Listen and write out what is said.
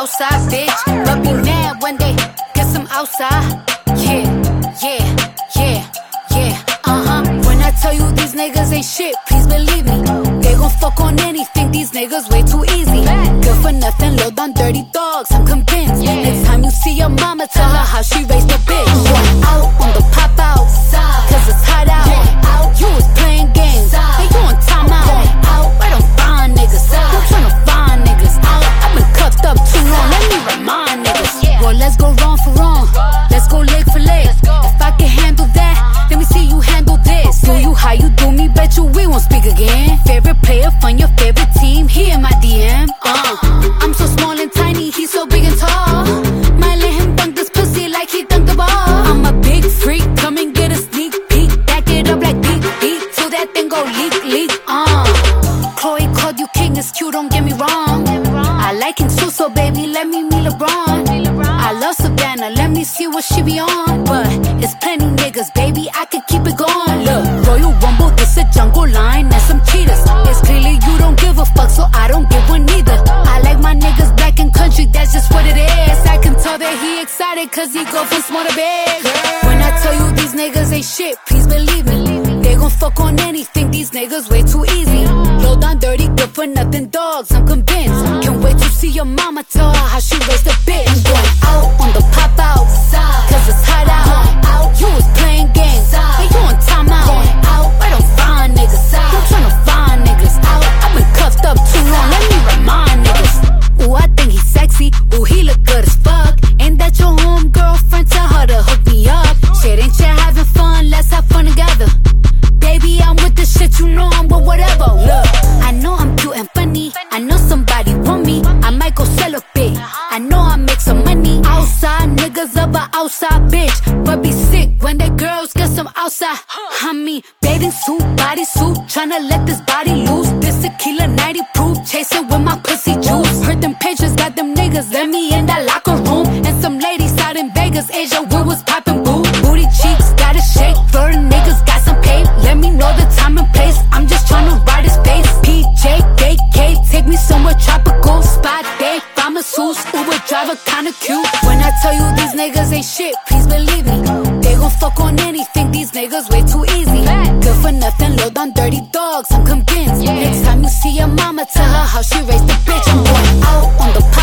outside bitch, but be mad when they get some outside. Yeah, yeah, yeah, yeah, When I tell you these niggas ain't shit, please believe me. They gon' fuck on anything, these niggas way too easy. Good for nothing, low down dirty dogs, I'm convinced. Next time you see your mama, tell her how she raised a bitch. I'm going out on the pop out, cause it's hot out. You was playing games, and you on timeout. Where them fine niggas? Who tryna find niggas? I've been cuffed up too long, let me remind niggas. Well, let's go wrong for wrong, let's go leg for leg. If I can handle that, let me see you handle this. Do you how you do me, bet you we won't speak again. Favorite player from your favorite team, he in my DM. I'm so small and tiny, he's so big and tall. Might let him dunk this pussy like he dunked the ball. I'm a big freak, come and get a sneak peek. Back it up like beat, till that thing go leak. Chloe called you king, it's cute, don't get me wrong. I like King so baby, let me meet LeBron. I love Savannah, let me see what she be on. But it's plenty niggas, baby, I could keep it going. Look, Royal Rumble, this a jungle line and some cheaters. It's clearly you don't give a fuck, so I don't give one either. I like my niggas black and country, that's just what it is. I can tell that he excited, cause he go from small to big. When I tell you these niggas ain't shit, please believe me. They gon' fuck on anything, these niggas way too easy. Low down dirty, good for nothing dogs, I'm convinced. Can't wait to see your mama, tell her how she raised a bitch. I'm going out on the pop out, cause it's hot out. You was playing games, and you on timeout. Where them fine niggas? Who tryna find niggas? I've been cuffed up too long, let me remind niggas. Ooh, I think he's sexy, ooh, he look good as fuck. Ain't that your home girlfriend? Tell her to hook me up. Shit, ain't you having fun? Let's have fun together. Baby, I'm with the shit, you know I'm with whatever. Look, I know I'm cute and funny, I know somebody want me, I might go sell a bit. I know I make some money. Outside niggas of a outside bitch, but be sick when the girls get some outside. I mean, bathing suit, bodysuit, tryna let this body loose. This tequila 90 proof, chasing with my pussy juice. Heard them patrons got them niggas, let me in that locker room. And some ladies out in Vegas, Asia, we was popping boo. Booty cheeks, gotta shake, Florida niggas got some pay. Let me know the time and place, I'm just tryna ride his face. PJ, KK, take me somewhere tropical. Spot day, pharmaceuts, Uber driver kinda cute. When I tell you these niggas ain't shit, please believe me. They gon' fuck on anything, these niggas way too easy. Good for nothing, low down dirty dogs, I'm convinced. Next time you see your mama, tell her how she raised the bitch. I'm going out on the